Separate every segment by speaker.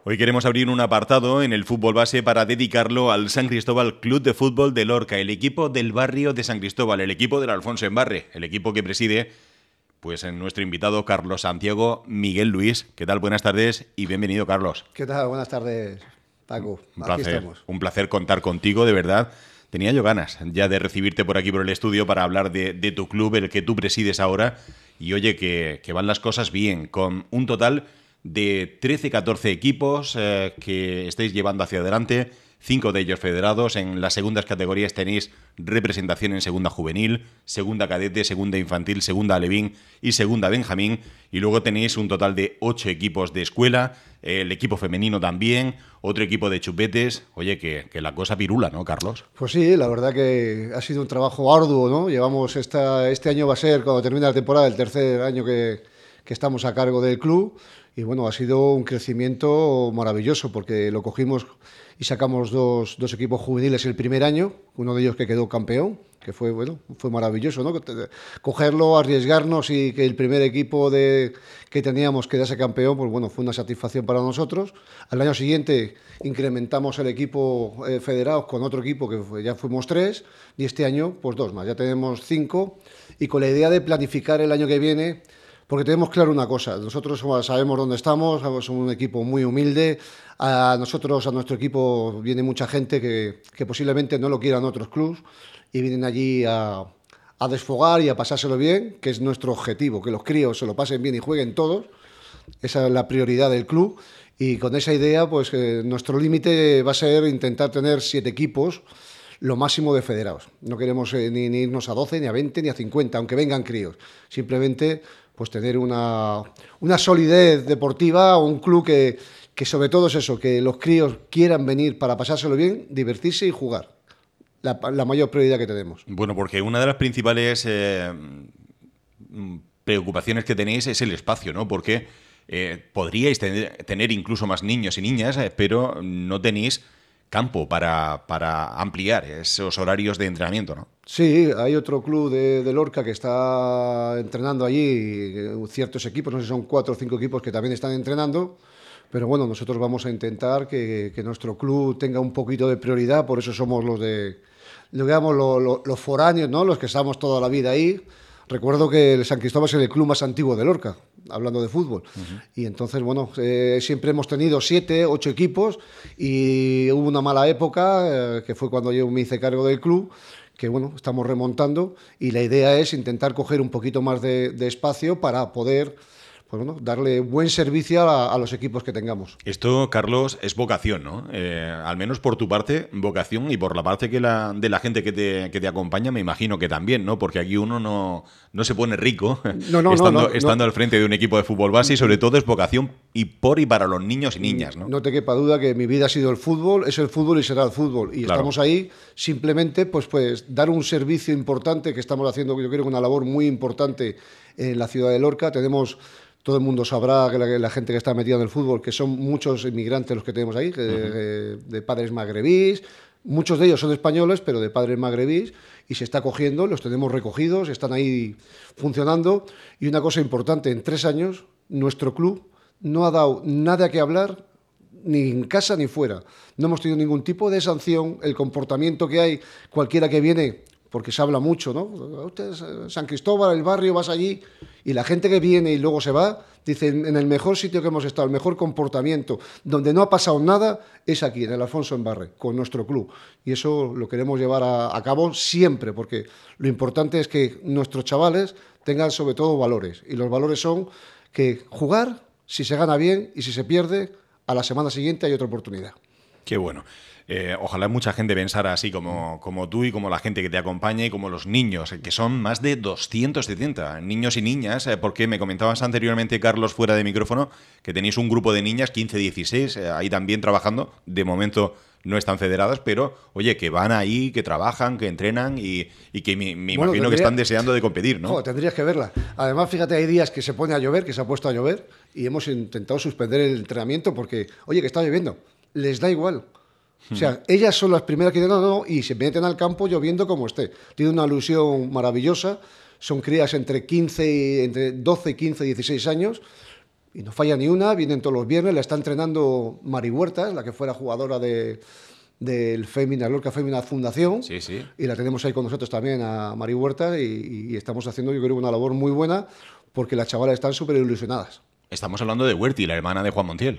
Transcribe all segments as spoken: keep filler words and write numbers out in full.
Speaker 1: Hoy queremos abrir un apartado en el fútbol base para dedicarlo al San Cristóbal Club de Fútbol de Lorca, el equipo del barrio de San Cristóbal, el equipo del Alfonso Embarre, el equipo que preside pues en nuestro invitado Carlos Santiago Miguel Luis. ¿Qué tal? Buenas tardes y bienvenido, Carlos.
Speaker 2: ¿Qué tal? Buenas tardes, Paco.
Speaker 1: Un
Speaker 2: Aquí
Speaker 1: placer,
Speaker 2: estamos.
Speaker 1: un placer contar contigo, de verdad. Tenía yo ganas ya de recibirte por aquí por el estudio para hablar de, de tu club, el que tú presides ahora. Y oye, que, que van las cosas bien, con un total de trece catorce equipos eh, que estáis llevando hacia adelante, cinco de ellos federados. En las segundas categorías tenéis representación en segunda juvenil, segunda cadete, segunda infantil, segunda alevín y segunda benjamín. Y luego tenéis un total de ocho equipos de escuela, el equipo femenino también, otro equipo de chupetes. Oye, que, que la cosa pirula, ¿no, Carlos?
Speaker 2: Pues sí, la verdad que ha sido un trabajo arduo, ¿no? Llevamos esta, este año va a ser, cuando termine la temporada, el tercer año que, que estamos a cargo del club. Y bueno, ha sido un crecimiento maravilloso porque lo cogimos y sacamos dos, dos equipos juveniles el primer año, uno de ellos que quedó campeón, que fue, bueno, fue maravilloso, ¿no? Cogerlo, arriesgarnos y que el primer equipo de, que teníamos quedase campeón, pues bueno, fue una satisfacción para nosotros. Al año siguiente incrementamos el equipo eh, federados con otro equipo que ya fuimos tres y este año pues dos más, ya tenemos cinco y con la idea de planificar el año que viene. Porque tenemos claro una cosa, nosotros sabemos dónde estamos, somos un equipo muy humilde, a nosotros, a nuestro equipo viene mucha gente que, que posiblemente no lo quieran otros clubes y vienen allí a, a desfogar y a pasárselo bien, que es nuestro objetivo, que los críos se lo pasen bien y jueguen todos, esa es la prioridad del club y con esa idea pues eh, nuestro límite va a ser intentar tener siete equipos, lo máximo de federados. No queremos eh, ni, ni irnos a doce, ni a veinte, ni a cincuenta, aunque vengan críos. Simplemente pues tener una, una solidez deportiva, un club que, que sobre todo es eso, que los críos quieran venir para pasárselo bien, divertirse y jugar. La, la mayor prioridad que tenemos.
Speaker 1: Bueno, porque una de las principales eh, preocupaciones que tenéis es el espacio, ¿no? Porque eh, podríais tener, tener incluso más niños y niñas, eh, pero no tenéis campo para, para ampliar esos horarios de entrenamiento, ¿no?
Speaker 2: Sí, hay otro club de, de Lorca que está entrenando allí, ciertos equipos, no sé si son cuatro o cinco equipos que también están entrenando, pero bueno, nosotros vamos a intentar que, que nuestro club tenga un poquito de prioridad, por eso somos los de, digamos, los, los, los foráneos, ¿no? Los que estamos toda la vida ahí. Recuerdo que el San Cristóbal es el club más antiguo de Lorca, hablando de fútbol. Uh-huh. Y entonces, bueno, eh, siempre hemos tenido siete, ocho equipos y hubo una mala época, eh, que fue cuando yo me hice cargo del club, que bueno, estamos remontando y la idea es intentar coger un poquito más de, de espacio para poder pues bueno, darle buen servicio a, a los equipos que tengamos.
Speaker 1: Esto, Carlos, es vocación, ¿no? Eh, al menos por tu parte, vocación, y por la parte que la, de la gente que te, que te acompaña, me imagino que también, ¿no? Porque aquí uno no, no se pone rico
Speaker 2: no, no,
Speaker 1: estando,
Speaker 2: no, no,
Speaker 1: estando
Speaker 2: no.
Speaker 1: al frente de un equipo de fútbol base y sobre todo es vocación y por y para los niños y niñas, ¿no?
Speaker 2: No te quepa duda que mi vida ha sido el fútbol, es el fútbol y será el fútbol. Y claro, estamos ahí simplemente pues, pues dar un servicio importante que estamos haciendo, yo creo que una labor muy importante en la ciudad de Lorca. Tenemos... Todo el mundo sabrá, que la, que la gente que está metida en el fútbol, que son muchos inmigrantes los que tenemos ahí, que, uh-huh. de, de padres magrebís. Muchos de ellos son españoles, pero de padres magrebís, y se está cogiendo, los tenemos recogidos, están ahí funcionando. Y una cosa importante, en tres años nuestro club no ha dado nada que hablar, ni en casa ni fuera. No hemos tenido ningún tipo de sanción, el comportamiento que hay, cualquiera que viene... porque se habla mucho, ¿no? Usted es San Cristóbal, el barrio, vas allí, y la gente que viene y luego se va, dice, en el mejor sitio que hemos estado, el mejor comportamiento, donde no ha pasado nada, es aquí, en el Alfonso Embarre, con nuestro club. Y eso lo queremos llevar a, a cabo siempre, porque lo importante es que nuestros chavales tengan sobre todo valores, y los valores son que jugar, si se gana bien, y si se pierde, a la semana siguiente hay otra oportunidad.
Speaker 1: Qué bueno. Eh, ojalá mucha gente pensara así como, como tú y como la gente que te acompaña y como los niños, que son más de doscientos setenta niños y niñas, eh, porque me comentabas anteriormente, Carlos, fuera de micrófono, que tenéis un grupo de niñas, quince, dieciséis, eh, ahí también trabajando. De momento no están federadas, pero, oye, que van ahí, que trabajan, que entrenan y, y que me, me bueno, imagino tendría, que están deseando de competir, ¿no?
Speaker 2: Oh, tendrías que verla. Además, fíjate, hay días que se pone a llover, que se ha puesto a llover, y hemos intentado suspender el entrenamiento porque, oye, que está lloviendo. Les da igual. O sea, ellas son las primeras que dicen no, no, y se meten al campo lloviendo como esté. Tiene una ilusión maravillosa, son crías entre, quince y, entre doce, quince, dieciséis años, y no falla ni una, vienen todos los viernes, la está entrenando Mari Huertas, la que fuera jugadora de, del Femina, Lorca Femina Fundación,
Speaker 1: sí, sí.
Speaker 2: Y la tenemos ahí con nosotros también a Mari Huertas y, y estamos haciendo, yo creo, una labor muy buena porque las chavalas están súper ilusionadas.
Speaker 1: Estamos hablando de Huerti, la hermana de Juan Montiel.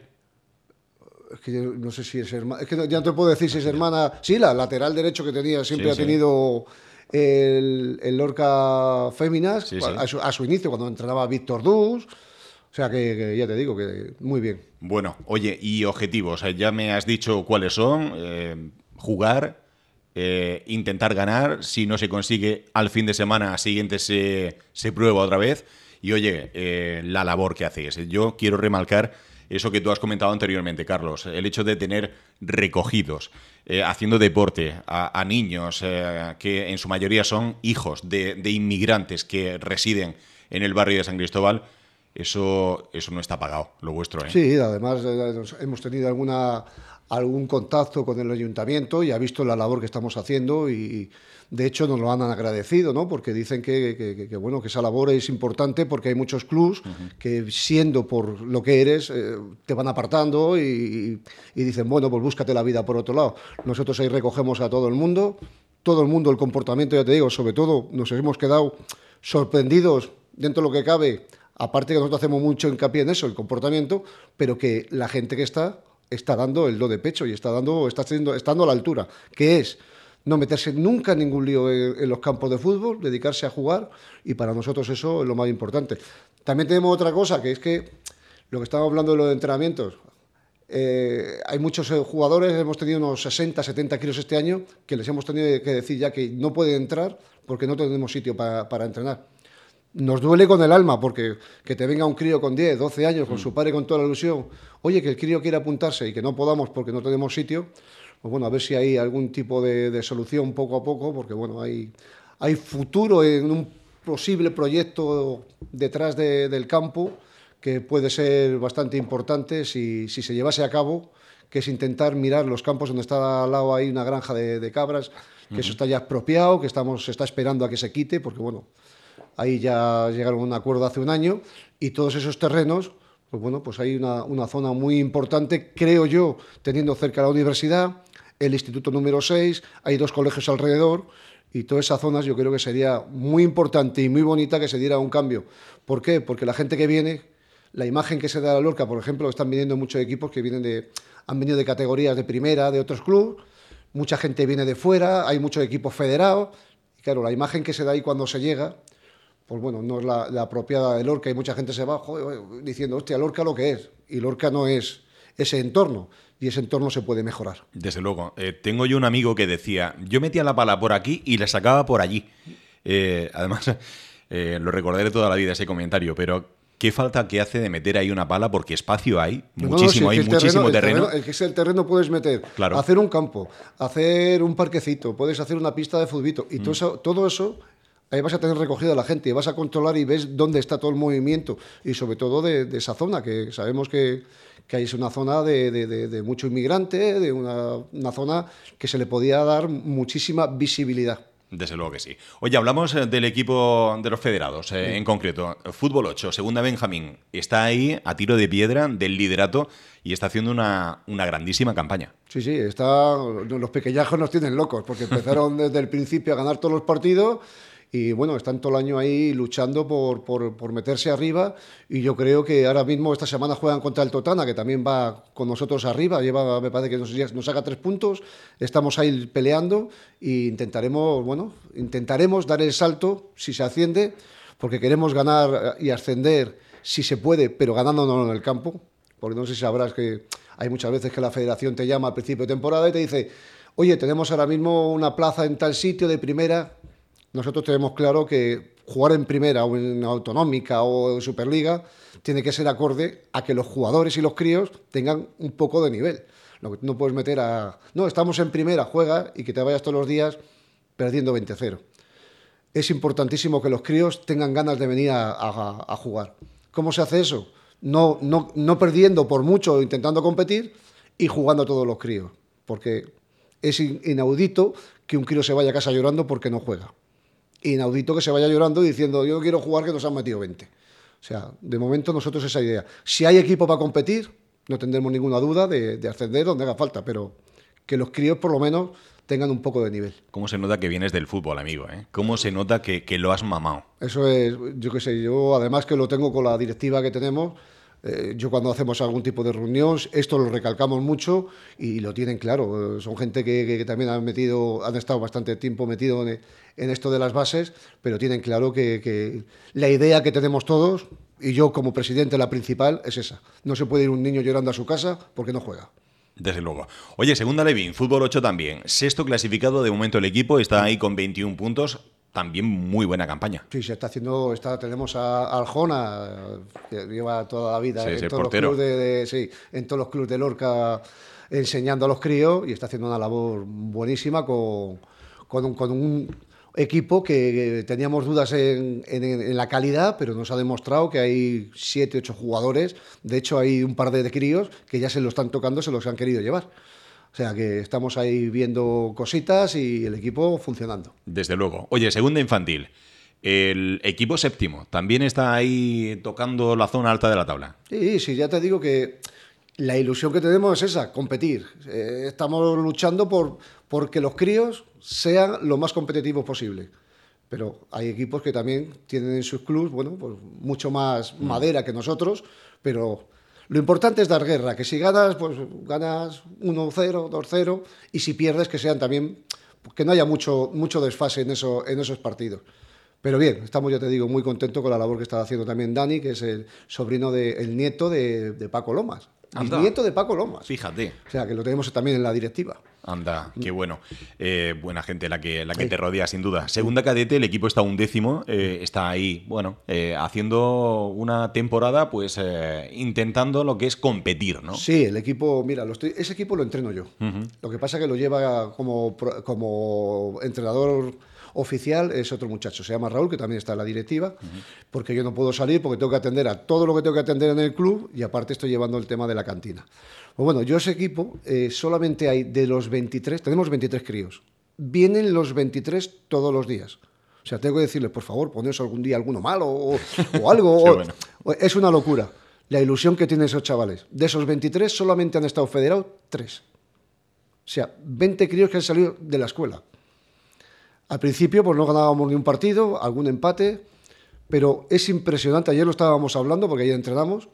Speaker 2: Es que yo no sé si es hermana, es que ya no te puedo decir si es hermana, sí, la lateral derecho que tenía, siempre sí, ha tenido sí. el, el Lorca Féminas, sí, sí. A, su, a su inicio, cuando entrenaba Víctor Dus, o sea que, que ya te digo, que muy bien.
Speaker 1: Bueno, oye, y objetivos, ya me has dicho cuáles son, eh, jugar, eh, intentar ganar, si no se consigue, al fin de semana siguiente se, se prueba otra vez, y oye, eh, la labor que hacéis. Yo quiero remarcar eso que tú has comentado anteriormente, Carlos, el hecho de tener recogidos, eh, haciendo deporte a, a niños eh, que en su mayoría son hijos de, de inmigrantes que residen en el barrio de San Cristóbal, eso, eso no está pagado, lo vuestro, ¿eh?
Speaker 2: Sí, además eh, hemos tenido alguna, algún contacto con el ayuntamiento y ha visto la labor que estamos haciendo y de hecho nos lo han agradecido, ¿no? Porque dicen que, que, que, bueno, que esa labor es importante porque hay muchos clubs uh-huh. que siendo por lo que eres eh, te van apartando y, y dicen, bueno, pues búscate la vida por otro lado. Nosotros ahí recogemos a todo el mundo, todo el mundo, el comportamiento, ya te digo, sobre todo nos hemos quedado sorprendidos dentro de lo que cabe, aparte que nosotros hacemos mucho hincapié en eso, el comportamiento, pero que la gente que está, está dando el do de pecho y está, dando, está, haciendo, está dando a la altura, que es no meterse nunca en ningún lío en, en los campos de fútbol, dedicarse a jugar, y para nosotros eso es lo más importante. También tenemos otra cosa, que es que lo que estamos hablando de los entrenamientos, eh, hay muchos jugadores, hemos tenido unos sesenta, setenta kilos este año, que les hemos tenido que decir ya que no pueden entrar porque no tenemos sitio para, para entrenar. Nos duele con el alma, porque que te venga un crío con diez, doce años, con mm. su padre con toda la ilusión, oye, que el crío quiere apuntarse y que no podamos porque no tenemos sitio, pues bueno, a ver si hay algún tipo de, de solución poco a poco, porque bueno, hay, hay futuro en un posible proyecto detrás de, del campo que puede ser bastante importante si, si se llevase a cabo, que es intentar mirar los campos donde está al lado hay una granja de, de cabras, que uh-huh. eso está ya expropiado, que estamos, se está esperando a que se quite, porque bueno, ahí ya llegaron a un acuerdo hace un año, y todos esos terrenos, pues bueno, pues hay una, una zona muy importante, creo yo, teniendo cerca la universidad, el instituto número seis, hay dos colegios alrededor, y todas esas zonas yo creo que sería muy importante y muy bonita que se diera un cambio. ¿Por qué? Porque la gente que viene, la imagen que se da a la Lorca, por ejemplo, están viniendo muchos equipos que vienen de, han venido de categorías de primera, de otros clubes, mucha gente viene de fuera, hay muchos equipos federados, y claro, la imagen que se da ahí cuando se llega, pues bueno, no es la, la apropiada de Lorca, y mucha gente se va joder, diciendo, hostia, Lorca lo que es, y Lorca no es ese entorno, y ese entorno se puede mejorar.
Speaker 1: Desde luego. Eh, tengo yo un amigo que decía, yo metía la pala por aquí y la sacaba por allí. Eh, además, eh, lo recordaré toda la vida ese comentario, pero qué falta que hace de meter ahí una pala, porque espacio hay, muchísimo, no, no, si hay muchísimo terreno.
Speaker 2: terreno. El que es el terreno puedes meter, claro. Hacer un campo, hacer un parquecito, puedes hacer una pista de futbito, y mm. todo eso, todo eso ahí vas a tener recogida la gente, y vas a controlar y ves dónde está todo el movimiento, y sobre todo de, de esa zona, que sabemos que, que ahí es una zona de, de, de, de mucho inmigrante, de una, una zona que se le podía dar muchísima visibilidad.
Speaker 1: Desde luego que sí. Oye, hablamos del equipo de los federados, eh, sí. En concreto. Fútbol ocho, Segunda Benjamín, está ahí a tiro de piedra del liderato y está haciendo una, una grandísima campaña.
Speaker 2: Sí, sí, está, los pequeñajos nos tienen locos, porque empezaron desde el principio a ganar todos los partidos. Y bueno, están todo el año ahí luchando por, por, por meterse arriba, y yo creo que ahora mismo esta semana juegan contra el Totana, que también va con nosotros arriba, lleva, me parece que nos, nos saca tres puntos, estamos ahí peleando e intentaremos, bueno, intentaremos dar el salto si se asciende, porque queremos ganar y ascender si se puede, pero ganándonos en el campo, porque no sé si sabrás que hay muchas veces que la federación te llama al principio de temporada y te dice, oye, tenemos ahora mismo una plaza en tal sitio de primera. Nosotros tenemos claro que jugar en primera o en autonómica o en Superliga tiene que ser acorde a que los jugadores y los críos tengan un poco de nivel. Lo que no puedes meter a... No, estamos en primera, juega, y que te vayas todos los días perdiendo veinte cero. Es importantísimo que los críos tengan ganas de venir a, a, a jugar. ¿Cómo se hace eso? No, no, no perdiendo por mucho, intentando competir, y jugando a todos los críos. Porque es inaudito que un crío se vaya a casa llorando porque no juega. Inaudito que se vaya llorando diciendo, yo quiero jugar, que nos han metido veinte. O sea, de momento nosotros esa idea. Si hay equipo para competir, no tendremos ninguna duda de, de ascender donde haga falta, pero que los críos por lo menos tengan un poco de nivel.
Speaker 1: ¿Cómo se nota que vienes del fútbol, amigo? ¿eh? ¿Cómo se nota que, que lo has mamado?
Speaker 2: Eso es, yo qué sé, yo además que lo tengo con la directiva que tenemos. Eh, yo cuando hacemos algún tipo de reunión, esto lo recalcamos mucho y lo tienen claro. Eh, son gente que, que, que también han metido, han estado bastante tiempo metido en, en esto de las bases, pero tienen claro que, que la idea que tenemos todos, y yo como presidente la principal, es esa. No se puede ir un niño llorando a su casa porque no juega.
Speaker 1: Desde luego. Oye, segunda Levín, fútbol ocho también. Sexto clasificado de momento el equipo, está ahí con veintiún puntos. También muy buena campaña.
Speaker 2: Sí, se está haciendo, está, tenemos a Aljona, que lleva toda la vida
Speaker 1: sí,
Speaker 2: en,
Speaker 1: sí,
Speaker 2: todos los clubes de, de, sí, en todos los clubes de Lorca enseñando a los críos y está haciendo una labor buenísima con, con, un, con un equipo que, que teníamos dudas en, en, en la calidad, pero nos ha demostrado que hay siete, ocho jugadores. De hecho, hay un par de críos que ya se lo están tocando, se los han querido llevar. O sea que estamos ahí viendo cositas y el equipo funcionando.
Speaker 1: Desde luego. Oye, segunda infantil. El equipo séptimo también está ahí tocando la zona alta de la tabla.
Speaker 2: Sí, sí, ya te digo que la ilusión que tenemos es esa, competir. Eh, estamos luchando por, por que los críos sean lo más competitivos posible. Pero hay equipos que también tienen en sus clubes, bueno, pues mucho más madera que nosotros, pero lo importante es dar guerra, que si ganas, pues ganas uno cero, dos cero, y si pierdes, que sean también, que no haya mucho, mucho desfase en, eso, en esos partidos. Pero bien, estamos, ya te digo, muy contentos con la labor que está haciendo también Dani, que es el sobrino, de, el nieto de, de Paco Lomas. El nieto de Paco Lomas.
Speaker 1: Fíjate.
Speaker 2: O sea, que lo tenemos también en la directiva.
Speaker 1: Anda, qué bueno. Eh, buena gente la que, la que sí. te rodea, sin duda. Segunda cadete, el equipo está undécimo, eh, está ahí, bueno, eh, haciendo una temporada, pues eh, intentando lo que es competir, ¿no?
Speaker 2: Sí, el equipo, mira, lo estoy, ese equipo lo entreno yo. Uh-huh. Lo que pasa es que lo lleva como, como entrenador oficial, es otro muchacho, se llama Raúl, que también está en la directiva, uh-huh. porque yo no puedo salir porque tengo que atender a todo lo que tengo que atender en el club y aparte estoy llevando el tema de la cantina. Pues bueno, yo ese equipo, eh, solamente hay de los veintitrés, tenemos veintitrés críos, vienen los veintitrés todos los días. O sea, tengo que decirles, por favor, poneos algún día alguno malo o, o algo. o, bueno. o, es una locura la ilusión que tienen esos chavales. De esos veintitrés solamente han estado federados tres. O sea, veinte críos que han salido de la escuela. Al principio pues no ganábamos ni un partido, algún empate, pero es impresionante, ayer lo estábamos hablando porque ayer entrenamos,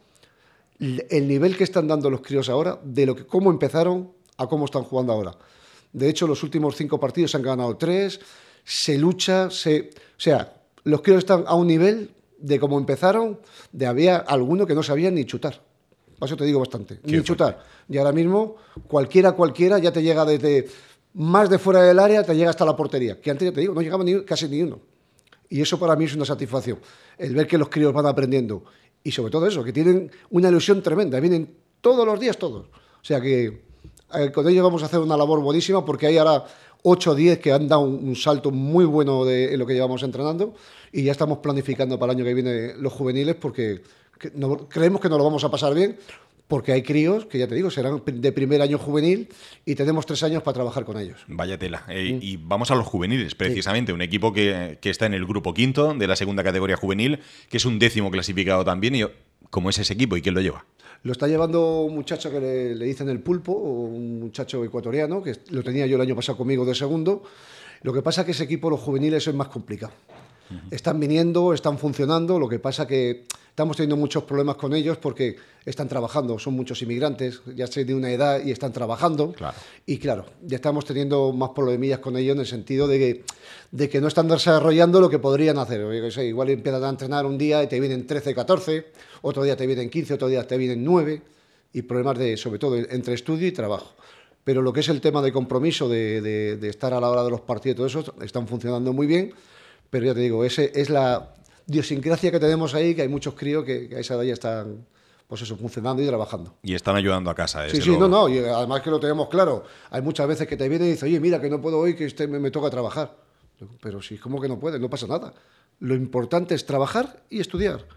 Speaker 2: el nivel que están dando los críos ahora, de lo que cómo empezaron a cómo están jugando ahora. De hecho, los últimos cinco partidos se han ganado tres, se lucha, se, o sea, los críos están a un nivel de cómo empezaron, de había alguno que no sabían ni chutar. Eso te digo bastante, Qué ni fuerte. chutar. Y ahora mismo, cualquiera, cualquiera, ya te llega desde más de fuera del área, te llega hasta la portería. Que antes, ya te digo, no llegaba ni, casi ni uno. Y eso para mí es una satisfacción. El ver que los críos van aprendiendo. Y sobre todo eso, que tienen una ilusión tremenda. Vienen todos los días, todos. O sea que eh, con ellos vamos a hacer una labor buenísima porque hay ahora ocho o diez que han dado un, un salto muy bueno de, en lo que llevamos entrenando y ya estamos planificando para el año que viene los juveniles porque que no, creemos que nos lo vamos a pasar bien porque hay críos que, ya te digo, serán de primer año juvenil y tenemos tres años para trabajar con ellos.
Speaker 1: Vaya tela. Eh, mm. Y vamos a los juveniles, precisamente. Sí. Un equipo que, que está en el grupo quinto de la segunda categoría juvenil, que es un décimo clasificado también. Y ¿cómo es ese equipo y quién lo lleva?
Speaker 2: Lo está llevando un muchacho que le, le dicen el Pulpo, un muchacho ecuatoriano, que lo tenía yo el año pasado conmigo de segundo. Lo que pasa es que ese equipo, los juveniles, es más complicado. Uh-huh. Están viniendo, están funcionando, lo que pasa que estamos teniendo muchos problemas con ellos porque están trabajando, son muchos inmigrantes, ya sé de una edad y están trabajando. Claro. Y claro, ya estamos teniendo más problemillas con ellos en el sentido de que, de que no están desarrollando lo que podrían hacer. Yo sé, igual empiezan a entrenar un día y te vienen trece, catorce, otro día te vienen quince, otro día te vienen nueve, y problemas de, sobre todo entre estudio y trabajo. Pero lo que es el tema de compromiso, de, de, de estar a la hora de los partidos y todo eso, están funcionando muy bien. Pero ya te digo, ese es la idiosincrasia que tenemos ahí, que hay muchos críos que, que a esa edad ya están, pues eso, funcionando y trabajando.
Speaker 1: Y están ayudando a casa, desde
Speaker 2: Sí, sí,
Speaker 1: luego.
Speaker 2: no, no, y además que lo tenemos claro. Hay muchas veces que te vienen y dicen, oye, mira, que no puedo hoy, que este me, me toca trabajar. Pero sí, ¿cómo que no puedes? No pasa nada. Lo importante es trabajar y estudiar.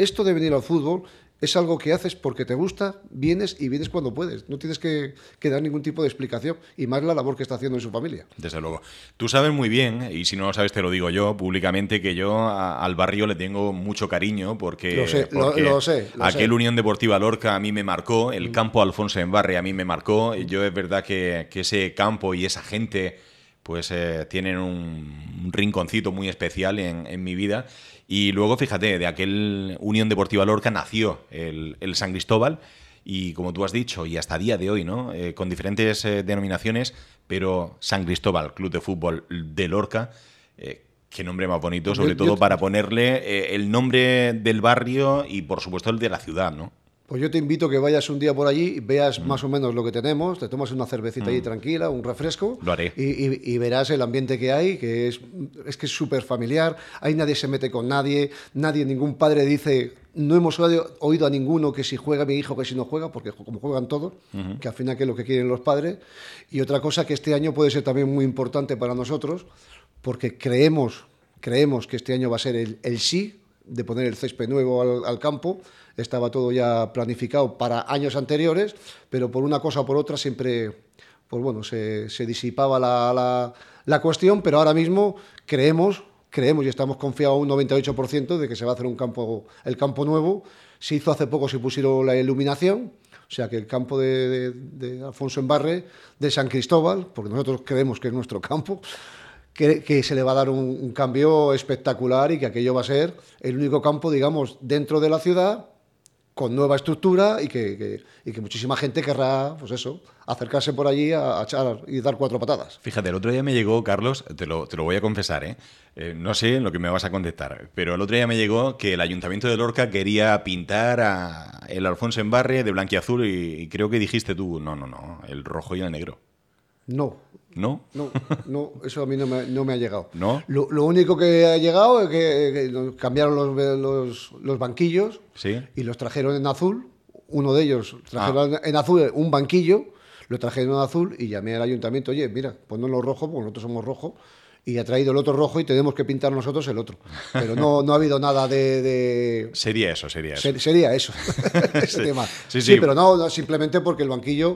Speaker 2: esto de venir al fútbol es algo que haces porque te gusta, vienes y vienes cuando puedes. No tienes que, que dar ningún tipo de explicación, y más la labor que está haciendo en su familia.
Speaker 1: Desde luego. Tú sabes muy bien, y si no lo sabes te lo digo yo públicamente, que yo a, al barrio le tengo mucho cariño porque,
Speaker 2: lo sé,
Speaker 1: porque
Speaker 2: lo, lo sé, lo
Speaker 1: aquel
Speaker 2: sé.
Speaker 1: Unión Deportiva Lorca a mí me marcó, el campo Alfonso Embarre a mí me marcó. Yo es verdad que, que ese campo y esa gente pues eh, tienen un, un rinconcito muy especial en, en mi vida. Y luego, fíjate, de aquel Unión Deportiva Lorca nació el, el San Cristóbal, y como tú has dicho, y hasta día de hoy, ¿no? Eh, con diferentes eh, denominaciones, pero San Cristóbal, Club de Fútbol de Lorca, eh, qué nombre más bonito, sobre yo, todo yo, para ponerle eh, el nombre del barrio y, por supuesto, el de la ciudad, ¿no?
Speaker 2: Pues yo te invito a que vayas un día por allí, veas mm. más o menos lo que tenemos, te tomas una cervecita mm. ahí tranquila, un refresco.
Speaker 1: Lo haré.
Speaker 2: Y, y, y verás el ambiente que hay, que es, es que es súper familiar. Ahí nadie se mete con nadie, nadie, ningún padre dice, no hemos oído a ninguno que si juega mi hijo, que si no juega, porque como juegan todos, uh-huh. que al final que es lo que quieren los padres. Y otra cosa que este año puede ser también muy importante para nosotros, porque creemos, creemos que este año va a ser el, el sí de poner el césped nuevo al, al campo. Estaba todo ya planificado para años anteriores, pero por una cosa o por otra siempre, pues bueno, se, se disipaba la, la, la cuestión, pero ahora mismo creemos, creemos y estamos confiados un noventa y ocho por ciento de que se va a hacer un campo, el campo nuevo. Se hizo hace poco, se pusieron la iluminación, o sea que el campo de, de, de Alfonso Embarre, de San Cristóbal, porque nosotros creemos que es nuestro campo, Que, que se le va a dar un, un cambio espectacular, y que aquello va a ser el único campo, digamos, dentro de la ciudad, con nueva estructura, y que, que, y que muchísima gente querrá, pues eso, acercarse por allí a, a echar y dar cuatro patadas.
Speaker 1: Fíjate, el otro día me llegó, Carlos, te lo, te lo voy a confesar, ¿eh? Eh, no sé en lo que me vas a contestar, pero el otro día me llegó que el Ayuntamiento de Lorca quería pintar a el Alfonso Embarre de blanquiazul, y, y creo que dijiste tú, no, no, no, el rojo y el negro.
Speaker 2: No.
Speaker 1: ¿No?
Speaker 2: No, no, eso a mí no me, no me ha llegado.
Speaker 1: ¿No?
Speaker 2: Lo, lo único que ha llegado es que, que cambiaron los, los, los banquillos,
Speaker 1: ¿sí?
Speaker 2: Y los trajeron en azul. Uno de ellos trajeron ah. en azul un banquillo, lo trajeron en azul, y llamé al ayuntamiento, oye, mira, ponnoslo rojo, porque nosotros somos rojos, y ha traído el otro rojo y tenemos que pintar nosotros el otro. Pero no, no ha habido nada de... de...
Speaker 1: Sería eso, sería eso.
Speaker 2: Ser, sería eso, ese
Speaker 1: sí.
Speaker 2: tema.
Speaker 1: Sí, sí.
Speaker 2: sí, pero no, no, simplemente porque el banquillo...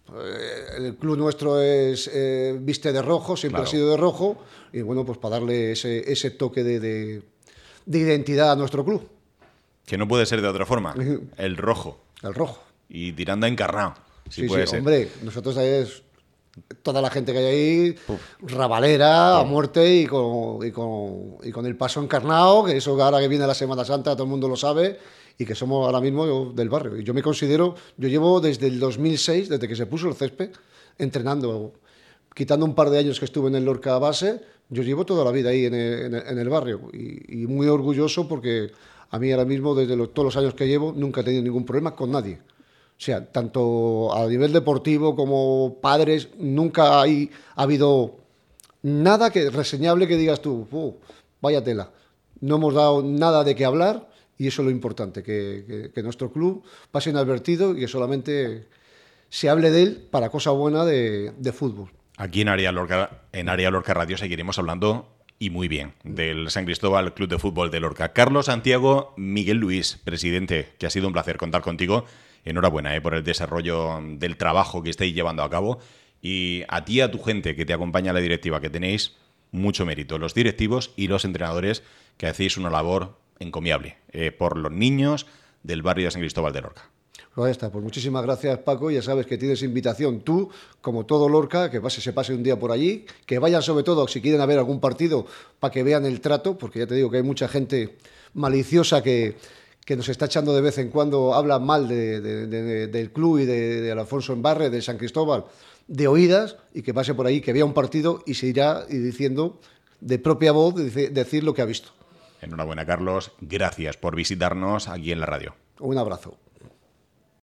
Speaker 2: El club nuestro es eh, viste de rojo, siempre
Speaker 1: claro.
Speaker 2: ha sido de rojo, y bueno, pues para darle ese, ese toque de, de, de identidad a nuestro club.
Speaker 1: Que no puede ser de otra forma, el rojo.
Speaker 2: El rojo.
Speaker 1: Y tirando a encarnado, si
Speaker 2: sí,
Speaker 1: puede
Speaker 2: sí,
Speaker 1: ser.
Speaker 2: Hombre, nosotros es toda la gente que hay ahí, Puf. rabalera Puf. a muerte, y con, y, con, y con el paso encarnado, que eso ahora que viene la Semana Santa todo el mundo lo sabe, y que somos ahora mismo del barrio. Y yo me considero, yo llevo desde el dos mil seis, desde que se puso el césped, entrenando, quitando un par de años que estuve en el Lorca base, yo llevo toda la vida ahí en el, en el, en el barrio, y, y muy orgulloso porque a mí ahora mismo, desde los, todos los años que llevo, nunca he tenido ningún problema con nadie. O sea, tanto a nivel deportivo como padres, nunca hay, ha habido nada que reseñable que digas tú, oh, vaya tela. No hemos dado nada de qué hablar, y eso es lo importante, que, que, que nuestro club pase inadvertido y que solamente se hable de él para cosa buena de, de fútbol.
Speaker 1: Aquí en Área Lorca, en Área Lorca Radio seguiremos hablando, y muy bien, del San Cristóbal Club de Fútbol de Lorca. Carlos Santiago Miguel Luis, presidente, que ha sido un placer contar contigo. Enhorabuena eh, por el desarrollo del trabajo que estáis llevando a cabo, y a ti y a tu gente que te acompaña a la directiva, que tenéis mucho mérito, los directivos y los entrenadores, que hacéis una labor encomiable eh, por los niños del barrio de San Cristóbal de Lorca.
Speaker 2: Pues ya está, pues muchísimas gracias, Paco. Ya sabes que tienes invitación tú, como todo Lorca, que pase, se pase un día por allí, que vayan sobre todo, si quieren, a ver algún partido, para que vean el trato, porque ya te digo que hay mucha gente maliciosa que, que nos está echando de vez en cuando, habla mal de, de, de, de, del club y de, de Alfonso Embarre, de San Cristóbal, de oídas, y que pase por ahí, que vea un partido y se irá y diciendo de propia voz, de, decir lo que ha visto.
Speaker 1: Enhorabuena, Carlos. Gracias por visitarnos aquí en la radio.
Speaker 2: Un abrazo.